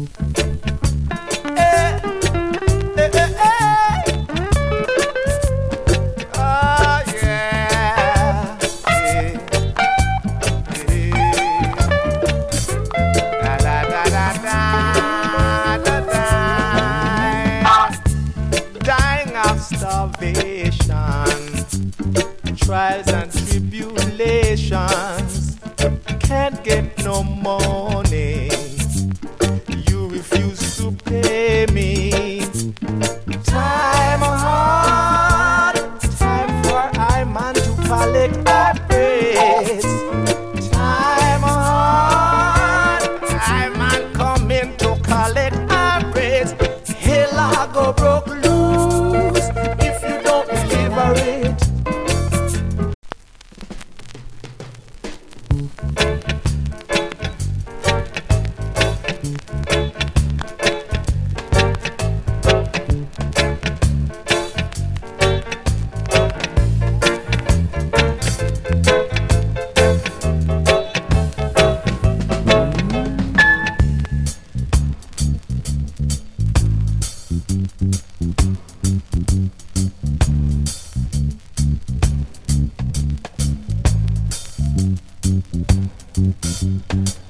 Eh, eh, eh, eh. Oh, yeah. Eh, Da, da, da, da, da, da, dying of starvation, trials and tribulations, can't get no money, you refuse to pay me. Time hard, time for I man to collect our praise. Time hard, I man come in to collect our praise. Hell I go broke loose if you don't liberate.